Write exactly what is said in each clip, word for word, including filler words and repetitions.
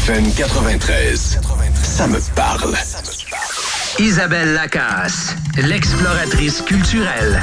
F M quatre-vingt-treize. Ça me parle. Isabelle Lacasse, l'exploratrice culturelle.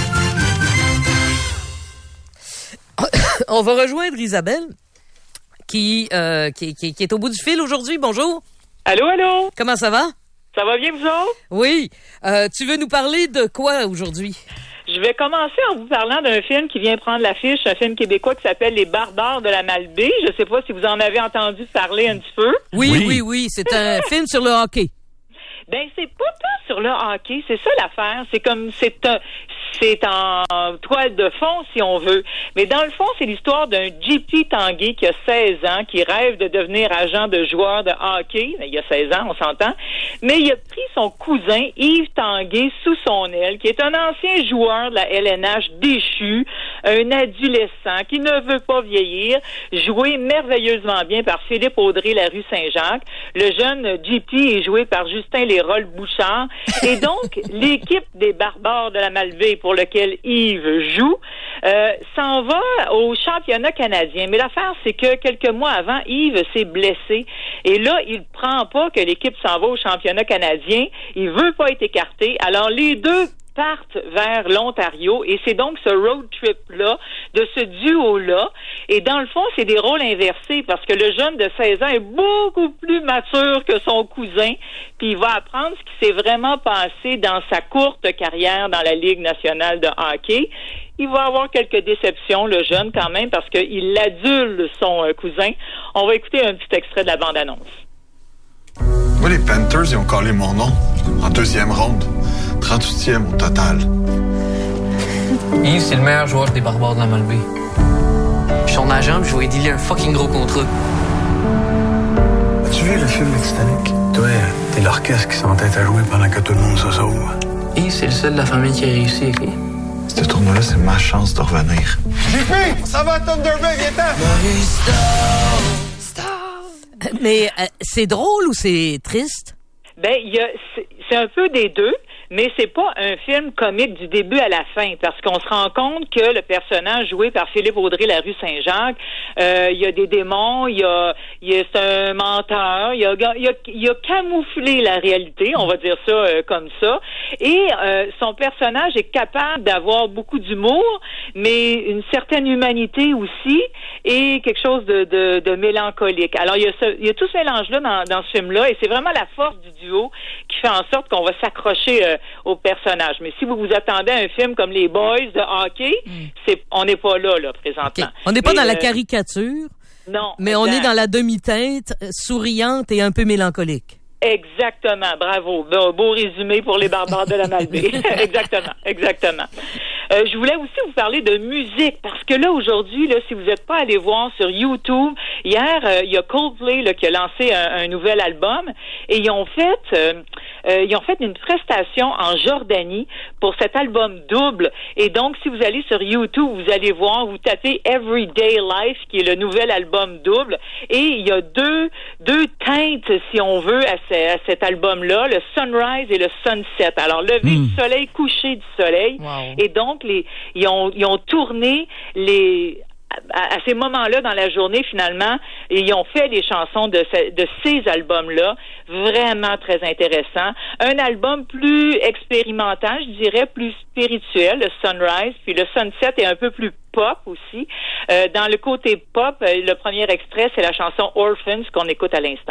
On va rejoindre Isabelle, qui, euh, qui, qui, qui est au bout du fil aujourd'hui. Bonjour. Allô, allô. Comment ça va? Ça va bien, vous autres? Oui. Euh, tu veux nous parler de quoi aujourd'hui? Je vais commencer en vous parlant d'un film qui vient prendre l'affiche, un film québécois qui s'appelle Les Barbares de la Malbaie. Je sais pas si vous en avez entendu parler un petit peu. Oui, oui, oui. oui. C'est un film sur le hockey. Ben, c'est pas tant sur le hockey, c'est ça l'affaire. C'est comme, c'est un, c'est en toile de fond, si on veut. Mais dans le fond, c'est l'histoire d'un J P Tanguay qui a seize ans, qui rêve de devenir agent de joueur de hockey. Il y a seize ans, on s'entend. Mais il a pris son cousin, Yves Tanguay, sous son aile, qui est un ancien joueur de la L N H déchu, un adolescent qui ne veut pas vieillir, joué merveilleusement bien par Philippe Audrey, la rue Saint-Jacques. Le jeune J P est joué par Justin Lérol-Bouchard. Et donc, l'équipe des Barbares de la Malbaie, pour lequel Yves joue, euh, s'en va au championnat canadien. Mais l'affaire, c'est que quelques mois avant, Yves s'est blessé. Et là, il prend pas que l'équipe s'en va au championnat canadien. Il veut pas être écarté. Alors, les deux partent vers l'Ontario et c'est donc ce road trip-là, de ce duo-là. Et dans le fond, c'est des rôles inversés parce que le jeune de seize ans est beaucoup plus mature que son cousin, puis il va apprendre ce qui s'est vraiment passé dans sa courte carrière dans la Ligue nationale de hockey. Il va avoir quelques déceptions, le jeune, quand même, parce qu'il adule son euh, cousin. On va écouter un petit extrait de la bande-annonce. Moi, les Panthers, ils ont collé mon nom en deuxième ronde. trente-huitième au total. Yves, c'est le meilleur joueur des Barbares de la Malbaie. Je suis son agent, puis je vais lui dealer un fucking gros contrat. As-tu vu le film Titanic? Toi, t'es l'orchestre qui s'entête à jouer pendant que tout le monde se sauve. Yves, c'est le seul de la famille qui a réussi, OK? Ce tournoi-là, c'est ma chance de revenir. J P, ça va à Thunder Bay, viens-t'en! Mais euh, c'est drôle ou c'est triste? Ben, il y a, c'est, c'est un peu des deux. Mais c'est pas un film comique du début à la fin, parce qu'on se rend compte que le personnage joué par Philippe Audrey, la rue Saint-Jacques, euh, il y a des démons, il y a, il y a c'est un menteur, il y a, il a, il a camouflé la réalité, on va dire ça euh, comme ça, et euh, son personnage est capable d'avoir beaucoup d'humour, mais une certaine humanité aussi, et quelque chose de, de, de mélancolique. Alors il y a ce, il y a tout ce mélange-là dans, dans ce film-là, et c'est vraiment la force du duo qui fait en sorte qu'on va s'accrocher euh, au personnage. Mais si vous vous attendez à un film comme Les Boys de hockey, mm. c'est, on n'est pas là, là, présentement. Okay. On n'est pas mais, dans euh, la caricature. Non. Mais exact. on est dans la demi-teinte, souriante et un peu mélancolique. Exactement, bravo. Beau, beau résumé pour les Barbares de la Malbaie. exactement, exactement. Euh, je voulais aussi vous parler de musique, parce que là, aujourd'hui, là, si vous n'êtes pas allé voir sur YouTube, hier, euh, il y a Coldplay là, qui a lancé un, un nouvel album, et ils ont fait euh, euh, ils ont fait une prestation en Jordanie pour cet album double. Et donc, si vous allez sur YouTube, vous allez voir, vous tapez Everyday Life, qui est le nouvel album double, et il y a deux deux teintes, si on veut, à, ce, à cet album-là, le sunrise et le sunset. Alors, lever mmh. du soleil, coucher du soleil. Wow. Et donc, les, ils ont, ils ont tourné les... À, à ces moments-là dans la journée, finalement, et ils ont fait les chansons de, ce, de ces albums-là, vraiment très intéressant. Un album plus expérimental, je dirais, plus spirituel, le Sunrise, puis le Sunset est un peu plus pop aussi. Euh, dans le côté pop, le premier extrait, c'est la chanson Orphans qu'on écoute à l'instant.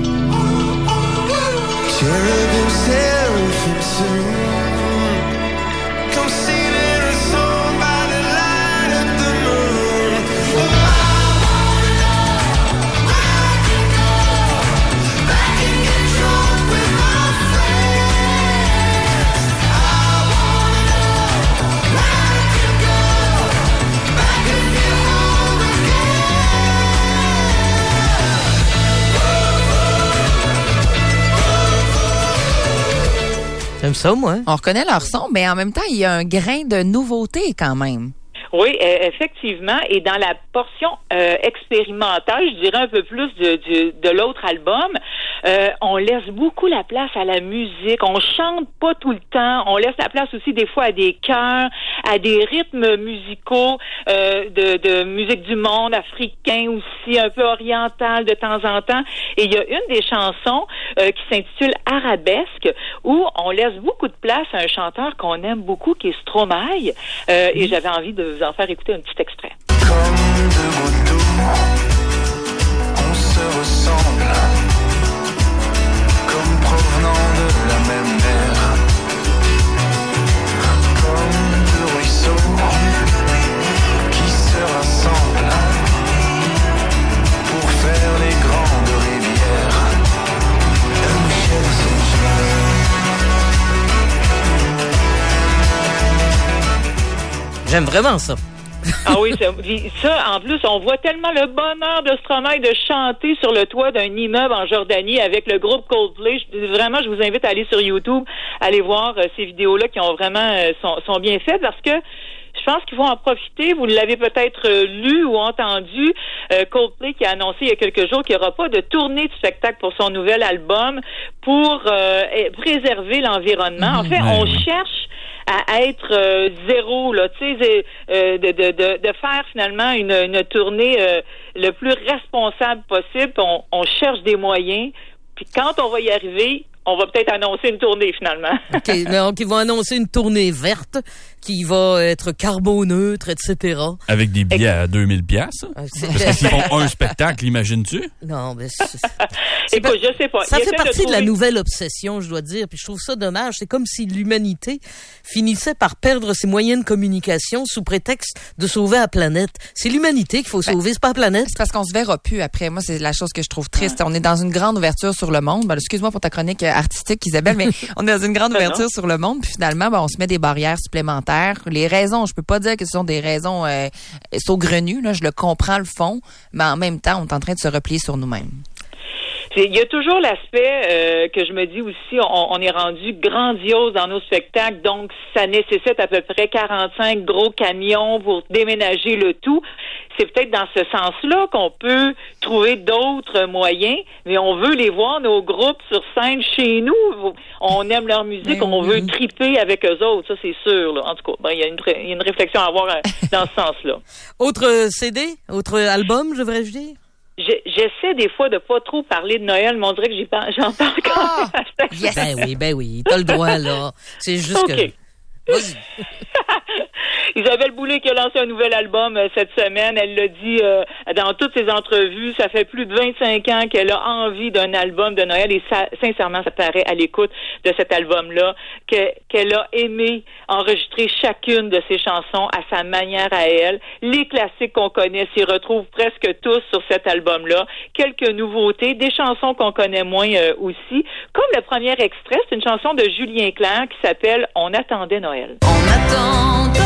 J'aime ça, moi. On reconnaît leur son, mais en même temps, il y a un grain de nouveauté quand même. Oui, effectivement. Et dans la portion euh, expérimentale, je dirais un peu plus de, de, de l'autre album, Euh, on laisse beaucoup la place à la musique. On chante pas tout le temps. On laisse la place aussi des fois à des chœurs, à des rythmes musicaux euh, de, de musique du monde, africain aussi, un peu oriental de temps en temps. Et il y a une des chansons euh, qui s'intitule Arabesque, où on laisse beaucoup de place à un chanteur qu'on aime beaucoup, qui est Stromae. Euh, et j'avais envie de vous en faire écouter un petit extrait. Comme deux gouttes d'eau, on se ressemble, comme provenant de la même mer, comme deux ruisseaux qui se rassemblent pour faire les grandes rivières. J'aime vraiment ça. Ah oui, ça, ça, en plus, on voit tellement le bonheur de Stromae de chanter sur le toit d'un immeuble en Jordanie avec le groupe Coldplay. Je, vraiment, je vous invite à aller sur YouTube, aller voir euh, ces vidéos-là qui ont vraiment euh, sont, sont bien faites, parce que je pense qu'il faut en profiter. Vous l'avez peut-être euh, lu ou entendu, euh, Coldplay qui a annoncé il y a quelques jours qu'il n'y aura pas de tournée de spectacle pour son nouvel album pour euh, préserver l'environnement. En fait, on cherche à être euh, zéro, là, tu sais, euh, de, de, de, de faire finalement une, une tournée euh, le plus responsable possible. On, on cherche des moyens, puis quand on va y arriver, on va peut-être annoncer une tournée finalement. OK, donc ils vont annoncer une tournée verte qui va être carboneutre, et cetera. Avec des billets à deux mille piastres. Parce qu'ils font un spectacle, imagines-tu? Non, mais c'est... c'est Écoute, pas, je sais pas. Ça Il fait partie de, trouver... de la nouvelle obsession, je dois dire, puis je trouve ça dommage. C'est comme si l'humanité finissait par perdre ses moyens de communication sous prétexte de sauver la planète. C'est l'humanité qu'il faut sauver, ben, c'est pas la planète. C'est parce qu'on se verra plus après. Moi, c'est la chose que je trouve triste. Ah. On est dans une grande ouverture sur le monde. Ben, excuse-moi pour ta chronique artistique, Isabelle, mais on est dans une grande ouverture sur le monde, puis finalement, ben, on se met des barrières supplémentaires. Les raisons, je peux pas dire que ce sont des raisons euh, saugrenues, là, je le comprends le fond, mais en même temps, on est en train de se replier sur nous-mêmes. Il y a toujours l'aspect euh, que je me dis aussi, on, on est rendu grandiose dans nos spectacles, donc ça nécessite à peu près quarante-cinq gros camions pour déménager le tout. C'est peut-être dans ce sens-là qu'on peut trouver d'autres moyens, mais on veut les voir, nos groupes, sur scène chez nous. On aime leur musique, on veut triper avec eux autres, ça c'est sûr. Là. En tout cas, ben, il y a une, il y a une réflexion à avoir dans ce sens-là. Autre C D? Autre album, je devrais dire? J'essaie des fois de pas trop parler de Noël, mais on dirait que j'y par... j'en parle quand même. Oh, yes. Ben oui, ben oui, t'as le droit, là. C'est juste okay. que... Vas-y. Isabelle Boulay qui a lancé un nouvel album euh, cette semaine, elle l'a dit euh, dans toutes ses entrevues, ça fait plus de vingt-cinq ans qu'elle a envie d'un album de Noël et ça, sincèrement, ça paraît à l'écoute de cet album-là, que, qu'elle a aimé enregistrer chacune de ses chansons à sa manière à elle. Les classiques qu'on connaît s'y retrouvent presque tous sur cet album-là. Quelques nouveautés, des chansons qu'on connaît moins euh, aussi, comme le premier extrait, c'est une chanson de Julien Clerc qui s'appelle « On attendait Noël ». On attendait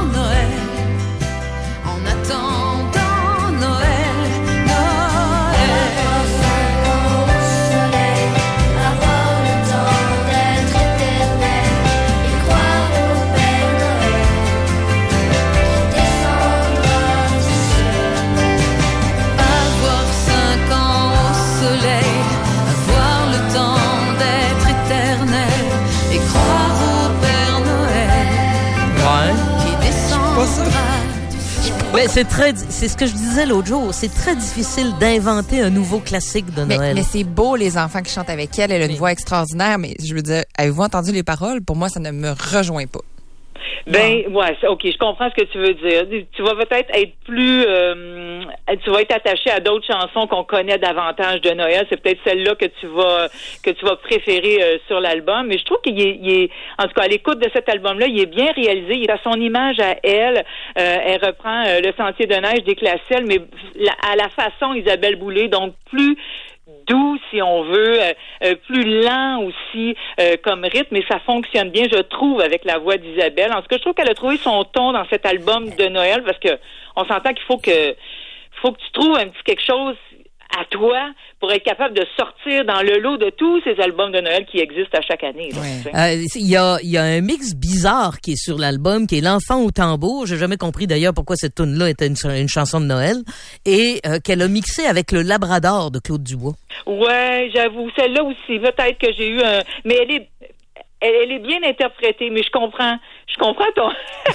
En attendant Noël, Noël. Cinq ans au soleil, avoir le temps d'être éternel et croire au Père Noël qui descendra du ciel. Avoir cinq ans au soleil, avoir le temps d'être éternel et croire au Père Noël ouais. qui descendra. Mais c'est très, c'est ce que je disais l'autre jour. C'est très difficile d'inventer un nouveau classique de Noël. Mais, mais c'est beau, les enfants qui chantent avec elle. Elle a une oui. voix extraordinaire. Mais je veux dire, avez-vous entendu les paroles? Pour moi, ça ne me rejoint pas. Ben, non. ouais, ok, je comprends ce que tu veux dire. Tu vas peut-être être plus, euh, tu vas être attaché à d'autres chansons qu'on connaît davantage de Noël. C'est peut-être celle-là que tu vas, que tu vas préférer euh, sur l'album. Mais je trouve qu'il est, il est, en tout cas, à l'écoute de cet album-là, il est bien réalisé. Il a son image à elle. Euh, elle reprend euh, le Sentier de neige des Classelles, mais la, à la façon Isabelle Boulay, donc plus doux, si on veut, euh, euh, plus lent aussi euh, comme rythme, mais ça fonctionne bien, je trouve, avec la voix d'Isabelle. En tout cas, je trouve qu'elle a trouvé son ton dans cet album de Noël, parce que on s'entend qu'il faut que faut que tu trouves un petit quelque chose à toi pour être capable de sortir dans le lot de tous ces albums de Noël qui existent à chaque année. là, tu sais. Euh, Il y, a, il y a un mix bizarre qui est sur l'album, qui est L'enfant au tambour. J'ai jamais compris d'ailleurs pourquoi cette tune-là était une, une chanson de Noël. Et euh, qu'elle a mixé avec Le Labrador de Claude Dubois. Ouais, j'avoue, celle-là aussi, peut-être que j'ai eu un... Mais elle est... Elle, elle est bien interprétée, mais je comprends. Je comprends ton...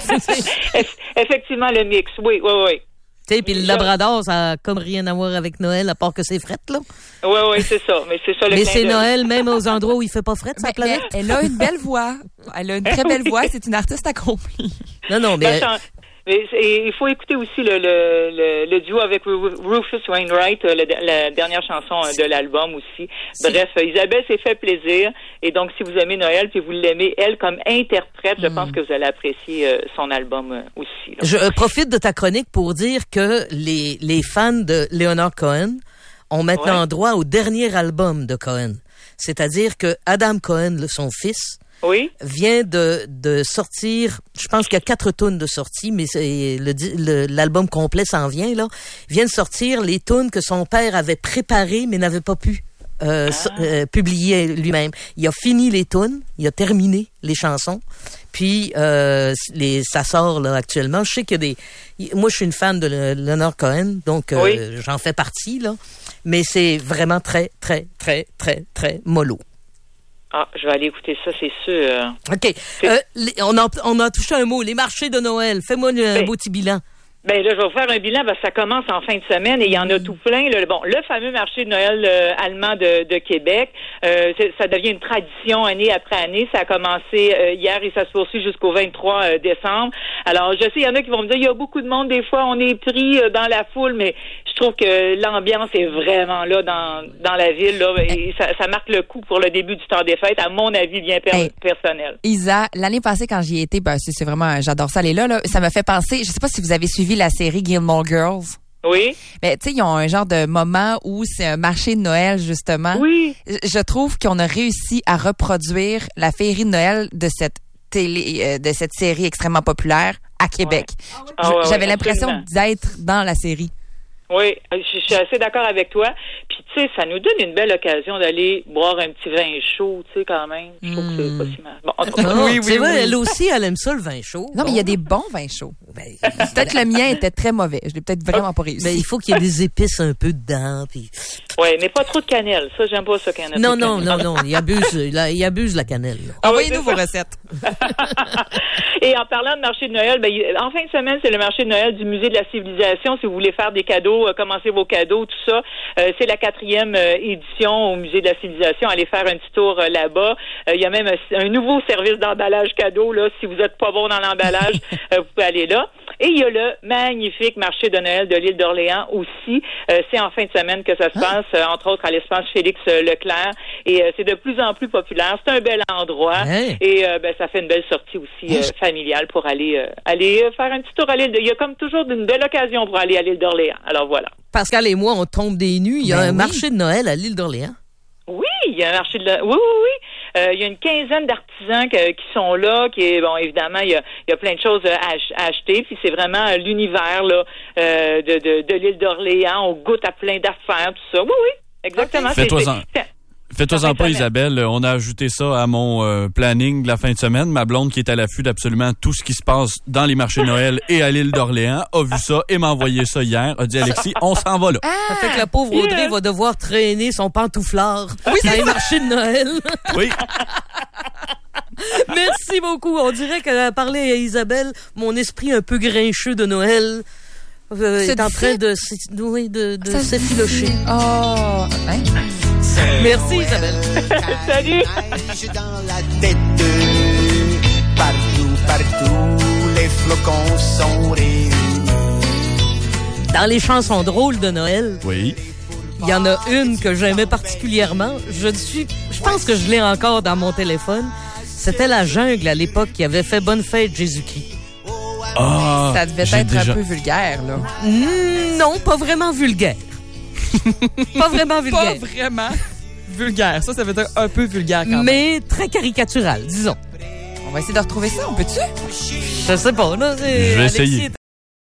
Eff- Effectivement, le mix. Oui, oui, oui. Tu sais, puis le Labrador, ça a comme rien à voir avec Noël, à part que c'est frette, là. Oui, oui, c'est ça. Mais c'est ça le Mais clin c'est d'œil. Noël, même aux endroits où il fait pas frette, sa Ben, planète. mais elle a une belle voix. Elle a une très belle voix. C'est une artiste accomplie. Non, non, mais... Ben, chan- mais c'est- il faut écouter aussi le, le, le, le duo avec Ru- Rufus Wainwright, euh, le- la dernière chanson euh, de l'album aussi. Bref, euh, Isabelle s'est fait plaisir. Et donc, si vous aimez Noël puis vous l'aimez, elle, comme interprète, je pense que vous allez apprécier euh, son album euh, aussi. là. Je euh, profite de ta chronique pour dire que les, les fans de Leonard Cohen ont maintenant Ouais. droit au dernier album de Cohen. C'est-à-dire que Adam Cohen, le- son fils, Oui? vient de, de sortir, je pense qu'il y a quatre tunes de sortie, mais c'est le, di- le- l'album complet s'en vient, là. Il vient de sortir les tunes que son père avait préparées, mais n'avait pas pu euh, so- euh, publier lui-même. Il a fini les tunes, il a terminé les chansons, puis euh, les, ça sort là actuellement. Je sais qu'il y a des... Moi, je suis une fan de Le- Leonard Cohen, donc euh, Oui. j'en fais partie, là. Mais c'est vraiment très, très, très, très, très mollo. Ah, je vais aller écouter ça, c'est sûr. OK. Euh, les- on, a, on a touché un mot. Les marchés de Noël. Fais-moi un Ben, beau petit bilan. Ben là, je vais vous faire un bilan parce que ça commence en fin de semaine et il y en a tout plein. Là. Bon, le fameux marché de Noël euh, allemand de, de Québec, euh, c'est- ça devient une tradition année après année. Ça a commencé euh, hier et ça se poursuit jusqu'au vingt-trois euh, décembre. Alors, je sais, il y en a qui vont me dire, il y a beaucoup de monde, des fois, on est pris euh, dans la foule, mais je trouve que l'ambiance est vraiment là dans, dans la ville. Là, et ça, ça marque le coup pour le début du temps des fêtes, à mon avis, bien per- Hey. personnel. Isa, l'année passée, quand j'y étais, ben, c'est, c'est vraiment, j'adore ça aller là, là. Ça me fait penser, je sais pas si vous avez suivi la série Gilmore Girls. Oui. Mais tu sais, ils ont un genre de moment où c'est un marché de Noël, justement. Oui. Je- Je trouve qu'on a réussi à reproduire la féerie de Noël de cette télé, euh, de cette série extrêmement populaire à Québec. Ah J- ouais, ouais, J'avais l'impression absolument. d'être dans la série. Oui, je, je suis assez d'accord avec toi. Puis, tu sais, ça nous donne une belle occasion d'aller boire un petit vin chaud, tu sais, quand même. Je trouve que c'est pas si mal. Bon, en tout cas, Ah, c'est vrai, elle aussi, elle aime ça, le vin chaud. Non, mais il y a des bons vins chauds. Ben, Peut-être le mien était très mauvais. Je l'ai peut-être vraiment pas réussi. ben, il faut qu'il y ait des épices un peu dedans. Puis... oui, mais pas trop de cannelle. Ça, j'aime pas ça, cannelle. Non, non, non, non. Il abuse, il, a- il abuse la cannelle. là. Envoyez-nous vos recettes. Et en parlant de marché de Noël, ben, il- en fin de semaine, c'est le marché de Noël du Musée de la Civilisation. Si vous voulez faire des cadeaux, euh, commencez vos cadeaux, tout ça. Euh, c'est la quatrième euh, édition au Musée de la Civilisation. Allez faire un petit tour euh, là-bas. Euh, Il y a même un, un nouveau service d'emballage cadeau. Là, si vous êtes pas bon dans l'emballage, euh, vous pouvez aller là. Et il y a le magnifique marché de Noël de l'île d'Orléans aussi. Euh, c'est en fin de semaine que ça se passe, euh, entre autres à l'espace Félix euh, Leclerc. Et euh, c'est de plus en plus populaire. C'est un bel endroit. Hey. Et euh, ben, ça fait une belle sortie aussi euh, familiale pour aller euh, aller euh, faire un petit tour à l'île. De... Il y a comme toujours une belle occasion pour aller à l'île d'Orléans. Alors voilà. Pascal et moi, on tombe des nues. Il y a Ben un oui. marché de Noël à l'île d'Orléans. Oui, il y a un marché de la... Oui, oui, oui. Euh, il y a une quinzaine d'artisans que- qui sont là, qui est, bon, évidemment, il y a, il y a plein de choses à, ach- à acheter, puis c'est vraiment euh, l'univers là euh, de, de, de l'île d'Orléans. On goûte à plein d'affaires, tout ça. Oui, oui, exactement. C'est- Fais-toi-en. c'est- Fais-toi-en pas, semaine. Isabelle. On a ajouté ça à mon euh, planning de la fin de semaine. Ma blonde, qui est à l'affût d'absolument tout ce qui se passe dans les marchés de Noël et à l'île d'Orléans, a vu ça et m'a envoyé ça hier. A dit, Alexis, on s'en va là. Ça fait que la pauvre Audrey yeah. va devoir traîner son pantouflard dans les marchés de Noël. Oui. Merci beaucoup. On dirait qu'elle a parlé à Isabelle. Mon esprit un peu grincheux de Noël euh, Se est en train dissipe. de, s'é- oui, de, de Ça se s'effilocher. Oh, hein? Merci Isabelle. Salut! Neige dans la tête, partout, partout, les flocons sont réunis. Dans les chansons drôles de Noël, Oui. il y en a une que j'aimais particulièrement. Je suis, je pense que je l'ai encore dans mon téléphone. C'était La Jungle à l'époque qui avait fait Bonne fête Jésus-Christ. Ah, Ça devait j'ai être déjà- un peu vulgaire, là. Mm, non, pas vraiment vulgaire. pas vraiment Pas vulgaire. vraiment vulgaire. Ça, ça veut dire un peu vulgaire quand même. Mais très caricatural, disons. On va essayer de retrouver ça, on peut-tu? Je sais pas, là. c'est- Je vais Alexis essayer. est